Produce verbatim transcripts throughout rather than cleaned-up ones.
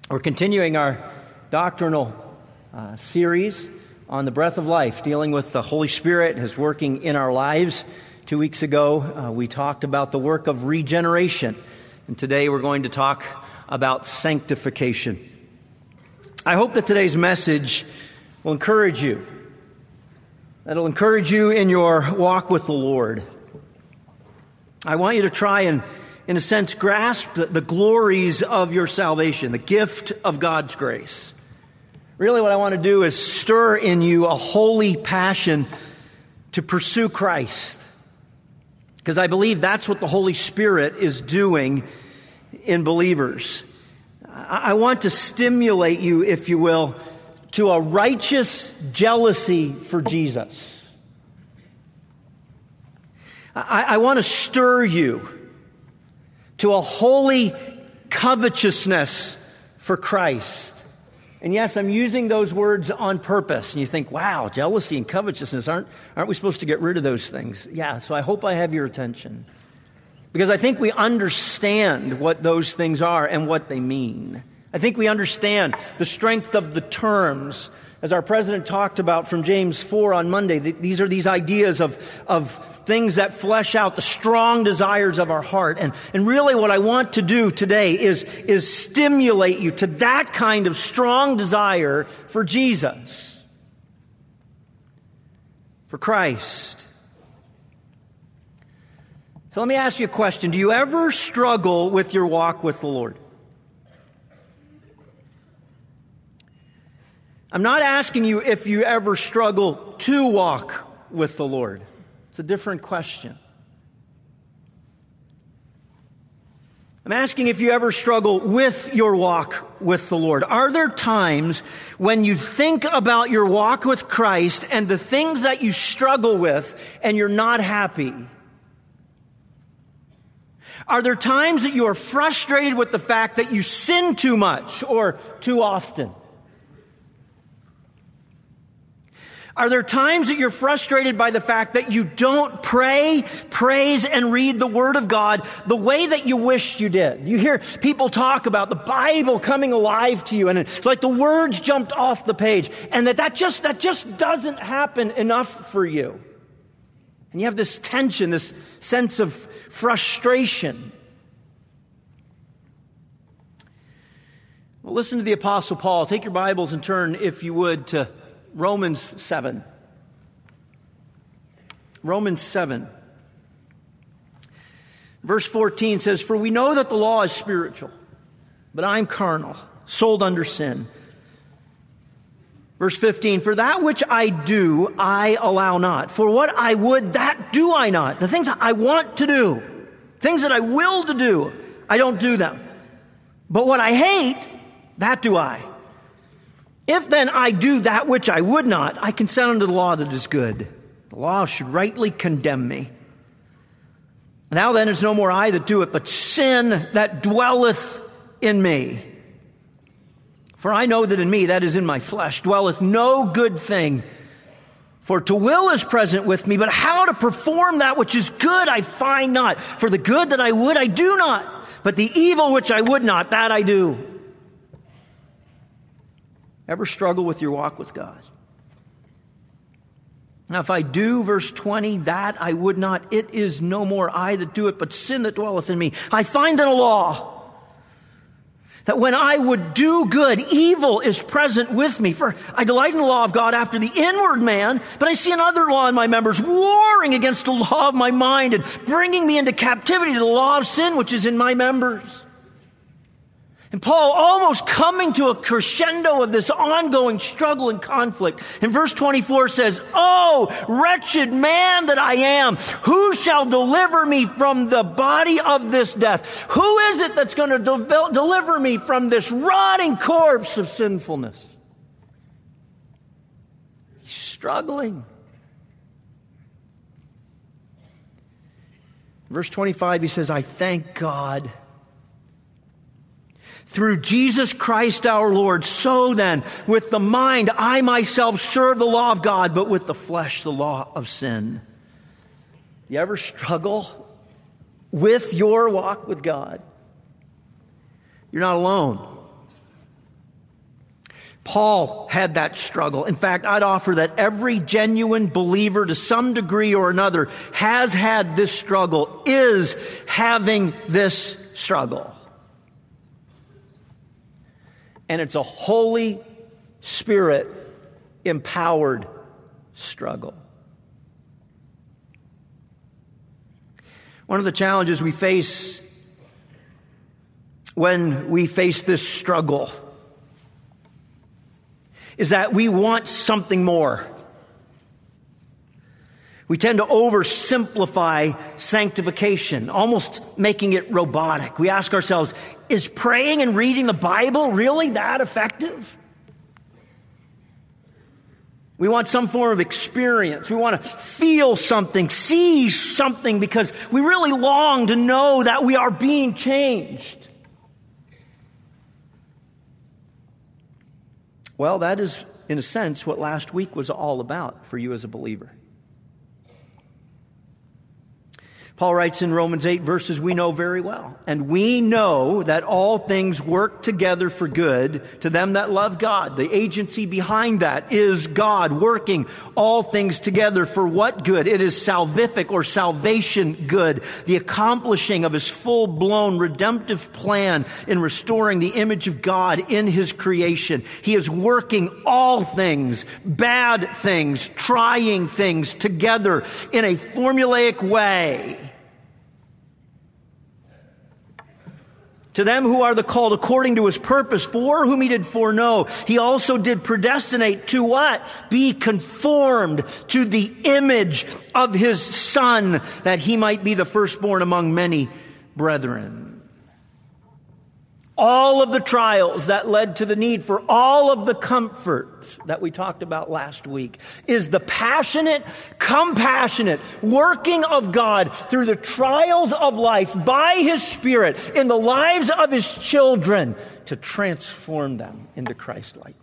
We're continuing our doctrinal uh, series on the breath of life, dealing with the Holy Spirit, His working in our lives. Two weeks ago, uh, we talked about the work of regeneration, and today we're going to talk about sanctification. I hope that today's message will encourage you. That'll encourage you in your walk with the Lord. I want you to try and, in a sense, grasp the, the glories of your salvation, the gift of God's grace. Really what I want to do is stir in you a holy passion to pursue Christ. Because I believe that's what the Holy Spirit is doing in believers. I, I want to stimulate you, if you will, to a righteous jealousy for Jesus. I, I want to stir you to a holy covetousness for Christ. And yes, I'm using those words on purpose. And you think, wow, jealousy and covetousness, aren't, aren't we supposed to get rid of those things? Yeah, so I hope I have your attention. Because I think we understand what those things are and what they mean. I think we understand the strength of the terms. As our president talked about from James four on Monday, these are these ideas of, of things that flesh out the strong desires of our heart. And, and really what I want to do today is, is stimulate you to that kind of strong desire for Jesus, for Christ. So let me ask you a question. Do you ever struggle with your walk with the Lord? I'm not asking you if you ever struggle to walk with the Lord. It's a different question. I'm asking if you ever struggle with your walk with the Lord. Are there times when you think about your walk with Christ and the things that you struggle with and you're not happy? Are there times that you are frustrated with the fact that you sin too much or too often? Are there times that you're frustrated by the fact that you don't pray, praise, and read the Word of God the way that you wished you did? You hear people talk about the Bible coming alive to you, and it's like the words jumped off the page, and that that just, that just doesn't happen enough for you. And you have this tension, this sense of frustration. Well, listen to the Apostle Paul. Take your Bibles and turn, if you would, to Romans seven. Romans seven. Verse fourteen says, "For we know that the law is spiritual, but I am carnal, sold under sin." Verse fifteen, "For that which I do, I allow not. For what I would, that do I not." The things that I want to do, things that I will to do, I don't do them. But what I hate, that do I. If then I do that which I would not, I consent unto the law that is good. The law should rightly condemn me. Now then it's no more I that do it, but sin that dwelleth in me. For I know that in me, that is in my flesh, dwelleth no good thing. For to will is present with me, but how to perform that which is good I find not. For the good that I would I do not, but the evil which I would not, that I do. Ever struggle with your walk with God? Now, if I do, verse twenty, that I would not, it is no more I that do it, but sin that dwelleth in me. I find in a law that when I would do good, evil is present with me. For I delight in the law of God after the inward man, but I see another law in my members, warring against the law of my mind and bringing me into captivity to the law of sin which is in my members. And Paul, almost coming to a crescendo of this ongoing struggle and conflict, in verse twenty-four says, "Oh, wretched man that I am, who shall deliver me from the body of this death? Who is it that's going to de- deliver me from this rotting corpse of sinfulness?" He's struggling. Verse twenty-five, he says, "I thank God through Jesus Christ our Lord. So then, with the mind, I myself serve the law of God, but with the flesh, the law of sin." You ever struggle with your walk with God? You're not alone. Paul had that struggle. In fact, I'd offer that every genuine believer to some degree or another has had this struggle, is having this struggle. And it's a Holy Spirit empowered struggle. One of the challenges we face when we face this struggle is that we want something more. We tend to oversimplify sanctification, almost making it robotic. We ask ourselves, is praying and reading the Bible really that effective? We want some form of experience. We want to feel something, see something, because we really long to know that we are being changed. Well, that is, in a sense, what last week was all about for you as a believer. Paul writes in Romans eight verses we know very well. And we know that all things work together for good to them that love God. The agency behind that is God working all things together for what good? It is salvific or salvation good. The accomplishing of His full-blown redemptive plan in restoring the image of God in His creation. He is working all things, bad things, trying things together in a formulaic way. To them who are the called according to His purpose, for whom He did foreknow, He also did predestinate to what? Be conformed to the image of His Son, that He might be the firstborn among many brethren. All of the trials that led to the need for all of the comfort that we talked about last week is the passionate, compassionate working of God through the trials of life by His Spirit in the lives of His children to transform them into Christ-likeness.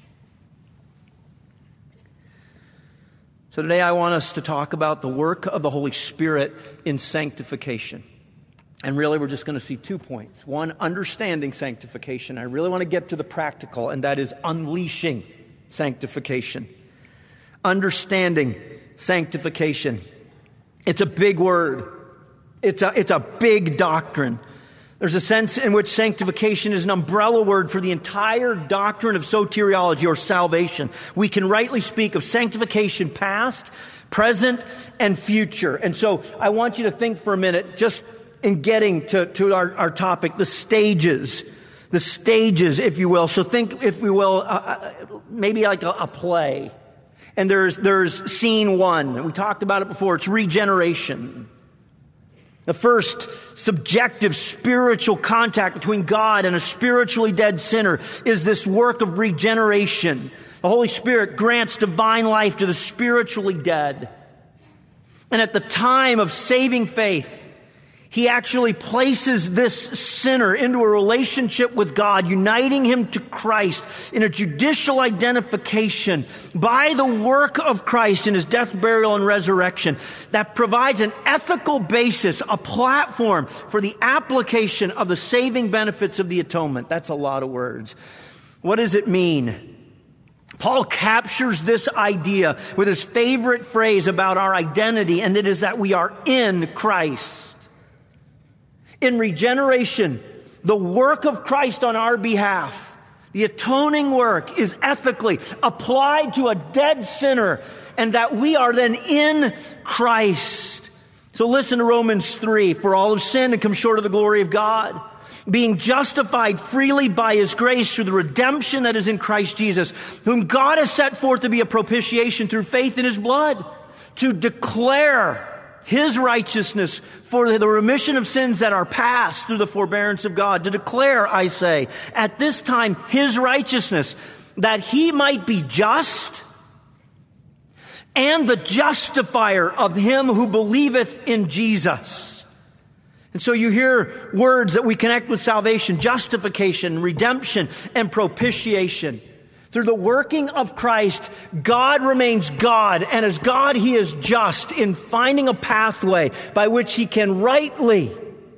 So today I want us to talk about the work of the Holy Spirit in sanctification. And really, we're just going to see two points. One, understanding sanctification. I really want to get to the practical, and that is unleashing sanctification. Understanding sanctification. It's a big word. It's a, it's a big doctrine. There's a sense in which sanctification is an umbrella word for the entire doctrine of soteriology or salvation. We can rightly speak of sanctification past, present, and future. And so I want you to think for a minute, just in getting to, to our, our topic, the stages, the stages, if you will. So think, if we will, uh, maybe like a, a play. And there's, there's scene one. We talked about it before. It's regeneration. The first subjective spiritual contact between God and a spiritually dead sinner is this work of regeneration. The Holy Spirit grants divine life to the spiritually dead. And at the time of saving faith, He actually places this sinner into a relationship with God, uniting him to Christ in a judicial identification by the work of Christ in His death, burial, and resurrection that provides an ethical basis, a platform for the application of the saving benefits of the atonement. That's a lot of words. What does it mean? Paul captures this idea with his favorite phrase about our identity, and it is that we are in Christ. In regeneration, the work of Christ on our behalf, the atoning work, is ethically applied to a dead sinner, and that we are then in Christ. So listen to Romans three. For all have sinned and come short of the glory of God, being justified freely by His grace through the redemption that is in Christ Jesus, whom God has set forth to be a propitiation through faith in His blood, to declare His righteousness for the remission of sins that are past through the forbearance of God. To declare, I say, at this time His righteousness, that He might be just and the justifier of him who believeth in Jesus. And so you hear words that we connect with salvation: justification, redemption, and propitiation. Through the working of Christ, God remains God, and as God, He is just in finding a pathway by which He can rightly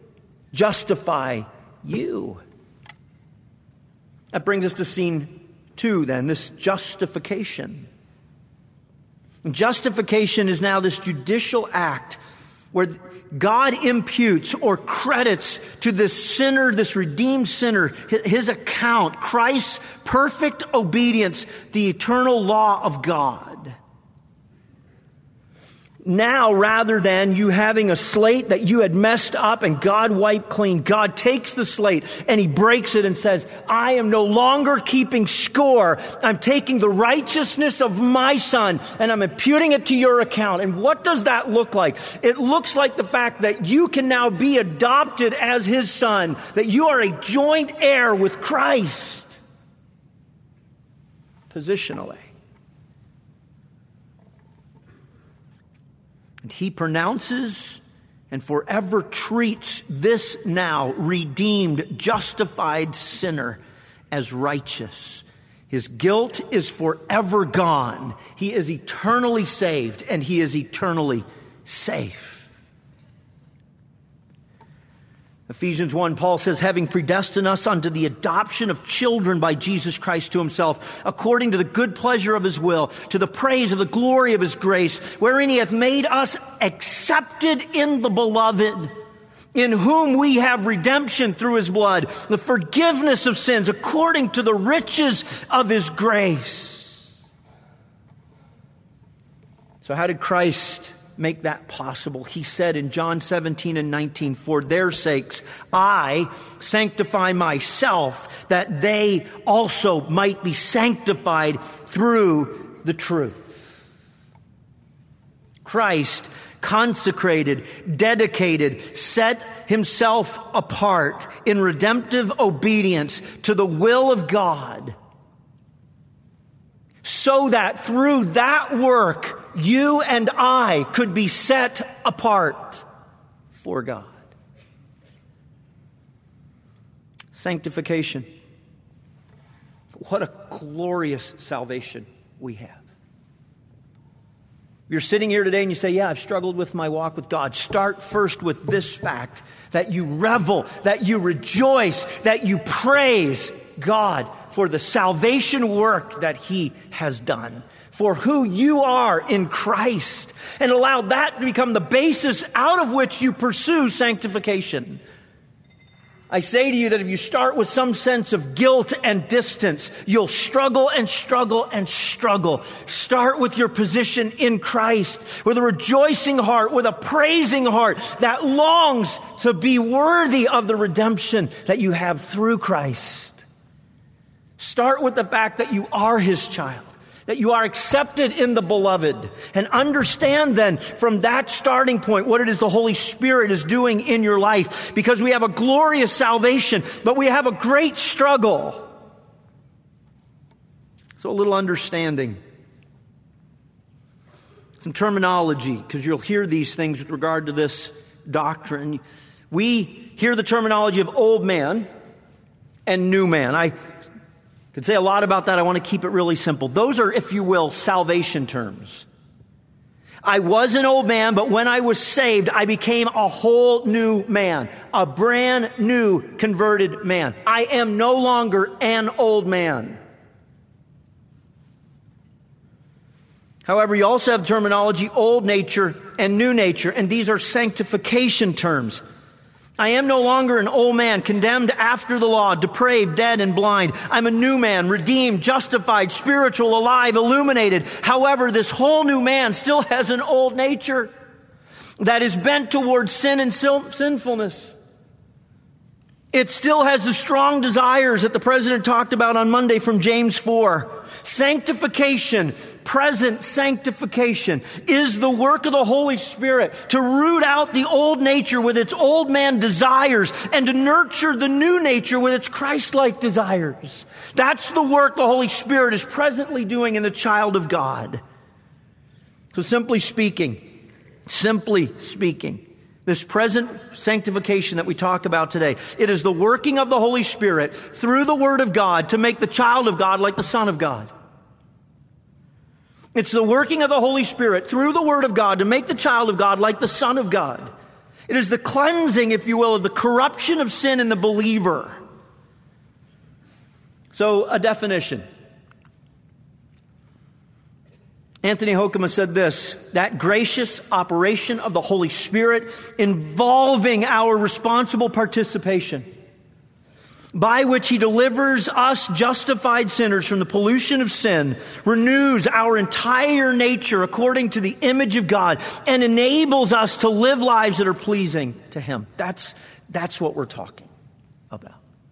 justify you. That brings us to scene two then, this justification. Justification is now this judicial act where God imputes or credits to this sinner, this redeemed sinner, his account, Christ's perfect obedience, the eternal law of God. Now, rather than you having a slate that you had messed up and God wiped clean, God takes the slate and He breaks it and says, I am no longer keeping score. I'm taking the righteousness of my Son and I'm imputing it to your account. And what does that look like? It looks like the fact that you can now be adopted as His son, that you are a joint heir with Christ. Positionally. And He pronounces and forever treats this now redeemed, justified sinner as righteous. His guilt is forever gone. He is eternally saved and he is eternally safe. Ephesians one, Paul says, having predestined us unto the adoption of children by Jesus Christ to Himself, according to the good pleasure of His will, to the praise of the glory of His grace, wherein He hath made us accepted in the Beloved, in whom we have redemption through His blood, the forgiveness of sins, according to the riches of His grace. So how did Christ make that possible? He said in John seventeen and nineteen, for their sakes I sanctify myself, that they also might be sanctified through the truth. Christ consecrated, dedicated, set Himself apart in redemptive obedience to the will of God, so that through that work you and I could be set apart for God. Sanctification. What a glorious salvation we have. You're sitting here today and you say, yeah, I've struggled with my walk with God. Start first with this fact, that you revel, that you rejoice, that you praise God for the salvation work that He has done, for who you are in Christ, and allow that to become the basis out of which you pursue sanctification. I say to you that if you start with some sense of guilt and distance, you'll struggle and struggle and struggle. Start with your position in Christ, with a rejoicing heart, with a praising heart that longs to be worthy of the redemption that you have through Christ. Start with the fact that you are His child, that you are accepted in the Beloved, and understand then from that starting point what it is the Holy Spirit is doing in your life, because we have a glorious salvation, but we have a great struggle. So a little understanding. Some terminology, because you'll hear these things with regard to this doctrine. We hear the terminology of old man and new man. I could say a lot about that. I want to keep it really simple. Those are, if you will, salvation terms. I was an old man, but when I was saved, I became a whole new man, a brand new converted man. I am no longer an old man. However, you also have terminology, old nature and new nature, and these are sanctification terms. I am no longer an old man, condemned after the law, depraved, dead, and blind. I'm a new man, redeemed, justified, spiritual, alive, illuminated. However, this whole new man still has an old nature that is bent towards sin and sinfulness. It still has the strong desires that the President talked about on Monday from James four. Sanctification, present sanctification, is the work of the Holy Spirit to root out the old nature with its old man desires and to nurture the new nature with its Christ-like desires. That's the work the Holy Spirit is presently doing in the child of God. So simply speaking, simply speaking, this present sanctification that we talk about today, it is the working of the Holy Spirit through the Word of God to make the child of God like the Son of God. It's the working of the Holy Spirit through the Word of God to make the child of God like the Son of God. It is the cleansing, if you will, of the corruption of sin in the believer. So, a definition. Anthony Hoekema said this, that gracious operation of the Holy Spirit involving our responsible participation, by which He delivers us justified sinners from the pollution of sin, renews our entire nature according to the image of God, and enables us to live lives that are pleasing to Him. That's, that's what we're talking about.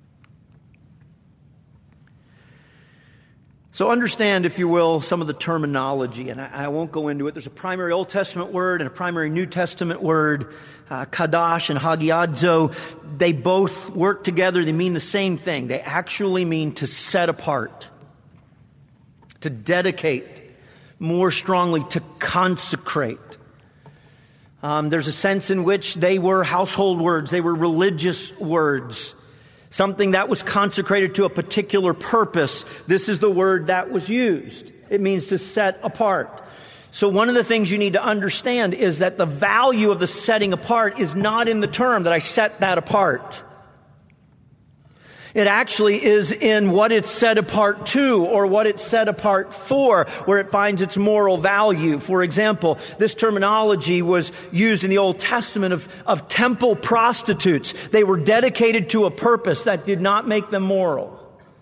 So understand, if you will, some of the terminology, and I, I won't go into it. There's a primary Old Testament word and a primary New Testament word, uh, kadash and hagiadzo. They both work together. They mean the same thing. They actually mean to set apart, to dedicate, more strongly, to consecrate. Um, there's a sense in which they were household words. They were religious words. Something that was consecrated to a particular purpose. This is the word that was used. It means to set apart. So one of the things you need to understand is that the value of the setting apart is not in the term that I set that apart. It actually is in what it's set apart to, or what it's set apart for, where it finds its moral value. For example, this terminology was used in the Old Testament of, of temple prostitutes. They were dedicated to a purpose that did not make them moral.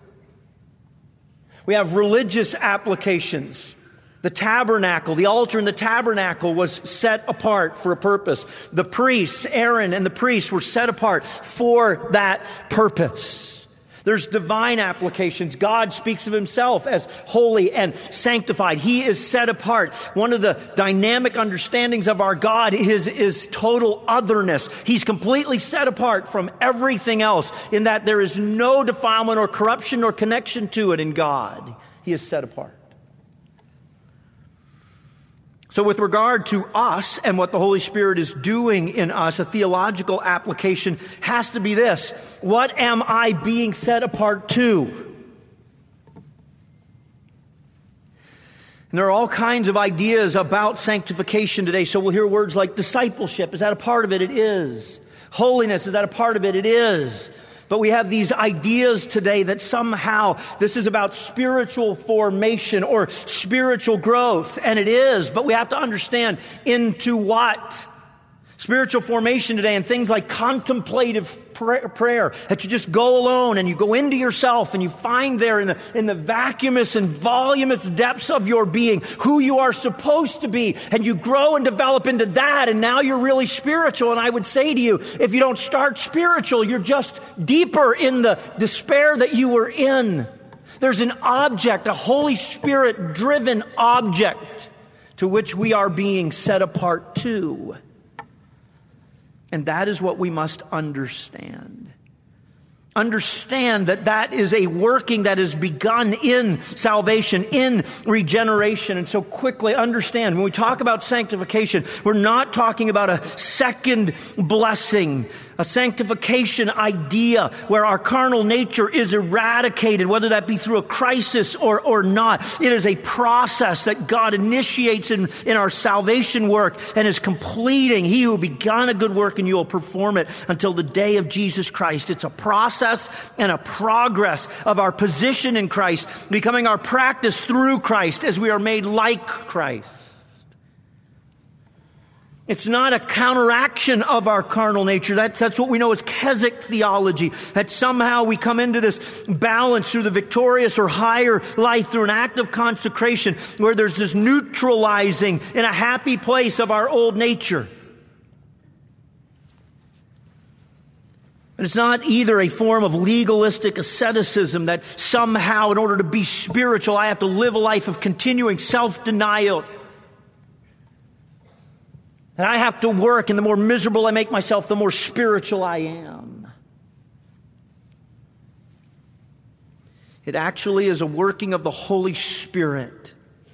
We have religious applications. The tabernacle, the altar in the tabernacle was set apart for a purpose. The priests, Aaron and the priests, were set apart for that purpose. There's divine applications. God speaks of Himself as holy and sanctified. He is set apart. One of the dynamic understandings of our God is, is total otherness. He's completely set apart from everything else, in that there is no defilement or corruption or connection to it in God. He is set apart. So with regard to us and what the Holy Spirit is doing in us, a theological application has to be this. What am I being set apart to? And there are all kinds of ideas about sanctification today. So we'll hear words like discipleship. Is that a part of it? It is. Holiness. Is that a part of it? It is. But we have these ideas today that somehow this is about spiritual formation or spiritual growth. And it is, but we have to understand into what. Spiritual formation today and things like contemplative prayer, that you just go alone and you go into yourself and you find there in the, in the vacuumous and voluminous depths of your being who you are supposed to be, and you grow and develop into that, and now you're really spiritual. And I would say to you, if you don't start spiritual, you're just deeper in the despair that you were in. There's an object, a Holy Spirit driven object to which we are being set apart to. And that is what we must understand. Understand that that is a working that has begun in salvation, in regeneration. And so quickly understand, when we talk about sanctification, we're not talking about a second blessing, a sanctification idea where our carnal nature is eradicated, whether that be through a crisis or, or not. It is a process that God initiates in, in our salvation work and is completing. He who begun a good work and you will perform it until the day of Jesus Christ. It's a process and a progress of our position in Christ, becoming our practice through Christ as we are made like Christ. It's not a counteraction of our carnal nature. That's, that's what we know as Keswick theology, that somehow we come into this balance through the victorious or higher life through an act of consecration where there's this neutralizing in a happy place of our old nature. And it's not either a form of legalistic asceticism that somehow in order to be spiritual I have to live a life of continuing self-denial. And I have to work, and the more miserable I make myself, the more spiritual I am. It actually is a working of the Holy Spirit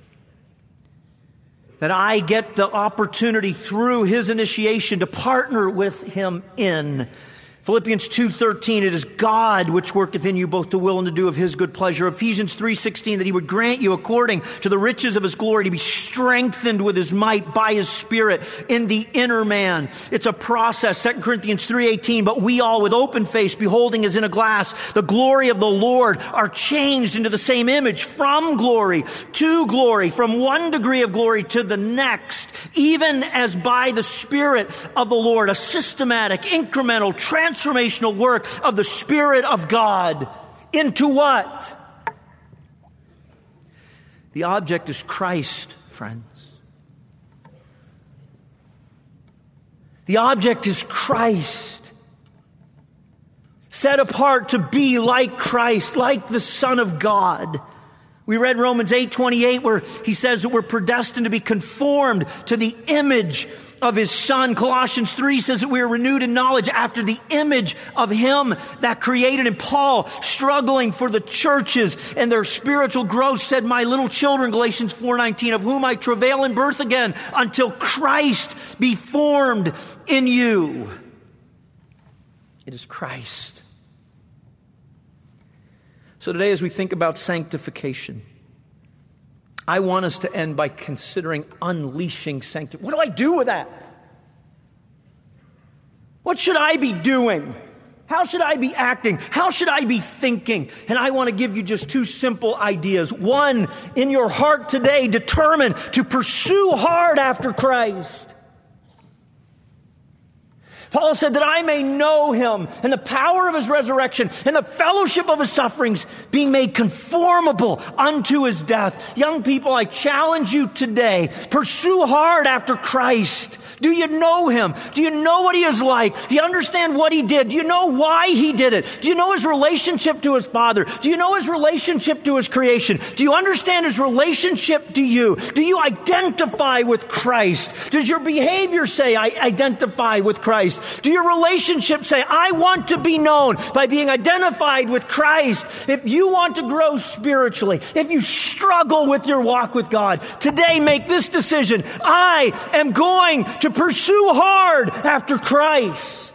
that I get the opportunity through His initiation to partner with Him in. Philippians two thirteen, it is God which worketh in you both to will and to do of his good pleasure. Ephesians three sixteen, that he would grant you according to the riches of his glory to be strengthened with his might by his Spirit in the inner man. It's a process. Second Corinthians three eighteen, but we all with open face, beholding as in a glass the glory of the Lord, are changed into the same image from glory to glory, from one degree of glory to the next, even as by the Spirit of the Lord. A systematic, incremental, transformational work of the Spirit of God. Into what? The object is Christ, friends. The object is Christ. Set apart to be like Christ, like the Son of God. We read Romans eight twenty-eight where he says that we're predestined to be conformed to the image of his Son. Colossians three says that we are renewed in knowledge after the image of him that created him. Paul, struggling for the churches and their spiritual growth, said, my little children, Galatians four nineteen, of whom I travail in birth again until Christ be formed in you. It is Christ. So today, as we think about sanctification, I want us to end by considering unleashing sanctification. What do I do with that? What should I be doing? How should I be acting? How should I be thinking? And I want to give you just two simple ideas. One, in your heart today, determine to pursue hard after Christ. Paul said that I may know him and the power of his resurrection and the fellowship of his sufferings, being made conformable unto his death. Young people, I challenge you today, pursue hard after Christ. Do you know him? Do you know what he is like? Do you understand what he did? Do you know why he did it? Do you know his relationship to his Father? Do you know his relationship to his creation? Do you understand his relationship to you? Do you identify with Christ? Does your behavior say, I identify with Christ? Do your relationships say, I want to be known by being identified with Christ? If you want to grow spiritually, if you struggle with your walk with God, today make this decision. I am going to pursue hard after Christ.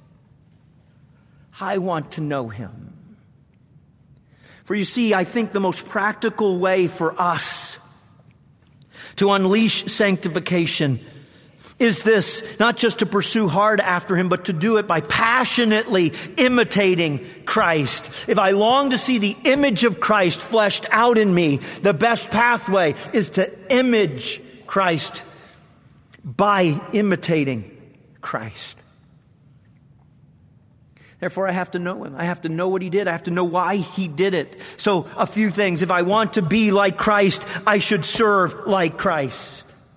I want to know him. For you see, I think the most practical way for us to unleash sanctification is this, not just to pursue hard after him, but to do it by passionately imitating Christ. If I long to see the image of Christ fleshed out in me, the best pathway is to image Christ by imitating Christ. Therefore, I have to know him. I have to know what he did. I have to know why he did it. So, a few things. If I want to be like Christ, I should serve like Christ.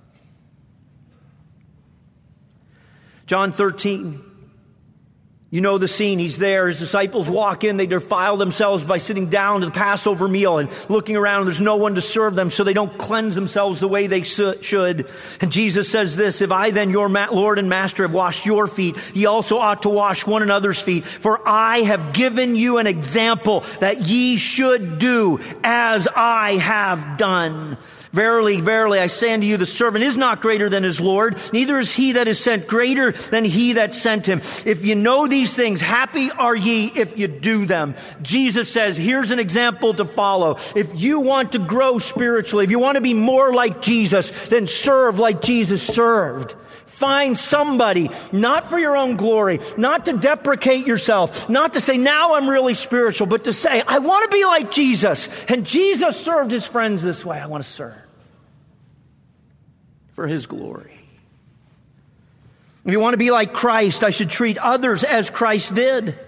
John thirteen. You know the scene. He's there. His disciples walk in. They defile themselves by sitting down to the Passover meal and looking around. There's no one to serve them, so they don't cleanse themselves the way they should. And Jesus says this, if I then, your Lord and Master, have washed your feet, ye also ought to wash one another's feet. For I have given you an example that ye should do as I have done. Verily, verily, I say unto you, the servant is not greater than his Lord, neither is he that is sent greater than he that sent him. If you know these things, happy are ye if you do them. Jesus says, here's an example to follow. If you want to grow spiritually, if you want to be more like Jesus, then serve like Jesus served. Find somebody, not for your own glory, not to deprecate yourself, not to say, now I'm really spiritual, but to say, I want to be like Jesus. And Jesus served his friends this way. I want to serve for his glory. If you want to be like Christ, I should treat others as Christ did.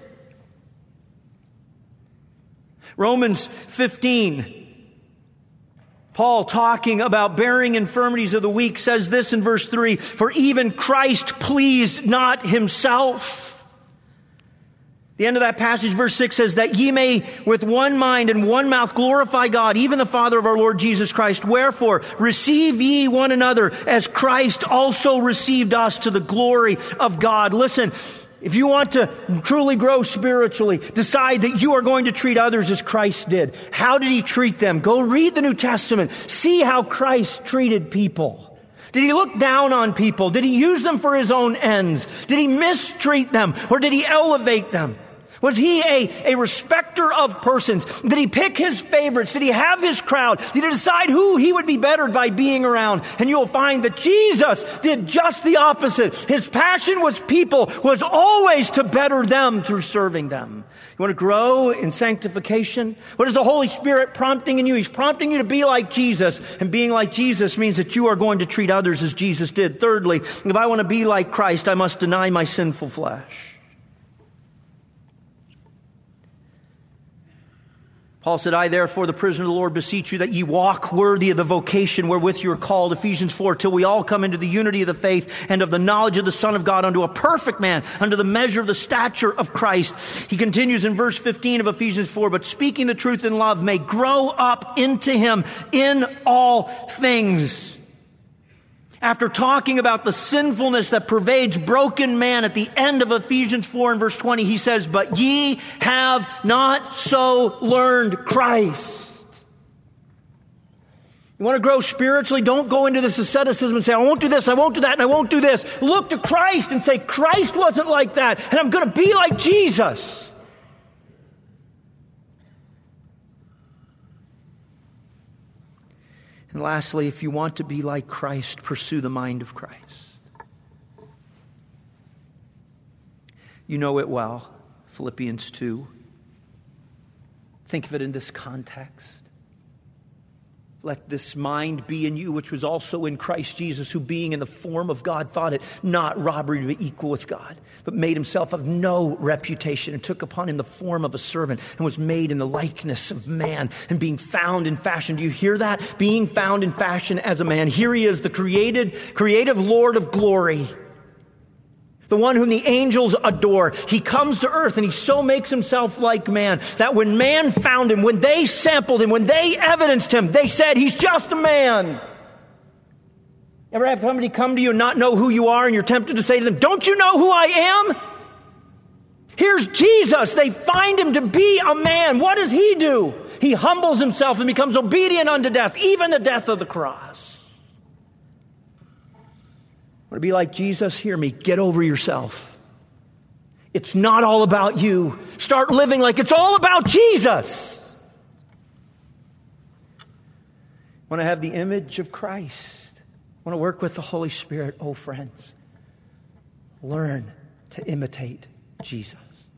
Romans fifteen. Paul, talking about bearing infirmities of the weak, says this in verse three, for even Christ pleased not himself. The end of that passage, verse six, says that ye may with one mind and one mouth glorify God, even the Father of our Lord Jesus Christ. Wherefore, receive ye one another as Christ also received us to the glory of God. Listen, if you want to truly grow spiritually, decide that you are going to treat others as Christ did. How did he treat them? Go read the New Testament. See how Christ treated people. Did he look down on people? Did he use them for his own ends? Did he mistreat them? Or did he elevate them? Was he a, a respecter of persons? Did he pick his favorites? Did he have his crowd? Did he decide who he would be bettered by being around? And you'll find that Jesus did just the opposite. His passion was people, was always to better them through serving them. You want to grow in sanctification? What is the Holy Spirit prompting in you? He's prompting you to be like Jesus. And being like Jesus means that you are going to treat others as Jesus did. Thirdly, if I want to be like Christ, I must deny my sinful flesh. Paul said, I therefore, the prisoner of the Lord, beseech you that ye walk worthy of the vocation wherewith you are called, Ephesians four, till we all come into the unity of the faith and of the knowledge of the Son of God, unto a perfect man, unto the measure of the stature of Christ. He continues in verse fifteen of Ephesians four, but speaking the truth in love may grow up into him in all things. After talking about the sinfulness that pervades broken man at the end of Ephesians four and verse twenty, he says, but ye have not so learned Christ. You want to grow spiritually? Don't go into this asceticism and say, I won't do this, I won't do that, and I won't do this. Look to Christ and say, Christ wasn't like that, and I'm going to be like Jesus. And lastly, if you want to be like Christ, pursue the mind of Christ. You know it well, Philippians two. Think of it in this context. Let this mind be in you, which was also in Christ Jesus, who being in the form of God thought it not robbery to be equal with God, but made himself of no reputation and took upon him the form of a servant and was made in the likeness of man and being found in fashion. Do you hear that? Being found in fashion as a man. Here he is, the created, creative Lord of glory. The one whom the angels adore. He comes to earth and he so makes himself like man that when man found him, when they sampled him, when they evidenced him, they said, he's just a man. Ever have somebody come to you and not know who you are and you're tempted to say to them, don't you know who I am? Here's Jesus. They find him to be a man. What does he do? He humbles himself and becomes obedient unto death, even the death of the cross. Want to be like Jesus? Hear me. Get over yourself. It's not all about you. Start living like it's all about Jesus. Want to have the image of Christ? Want to work with the Holy Spirit? Oh, friends, learn to imitate Jesus.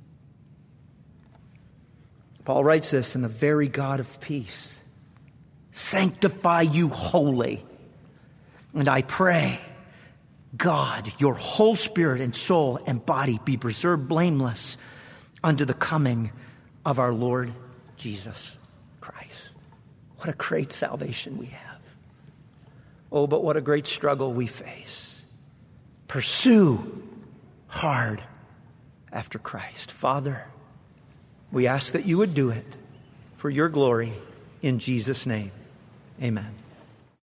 Paul writes this, in the very God of peace sanctify you wholly. And I pray, God, your whole spirit and soul and body be preserved blameless unto the coming of our Lord Jesus Christ. What a great salvation we have. Oh, but what a great struggle we face. Pursue hard after Christ. Father, we ask that you would do it for your glory in Jesus' name. Amen.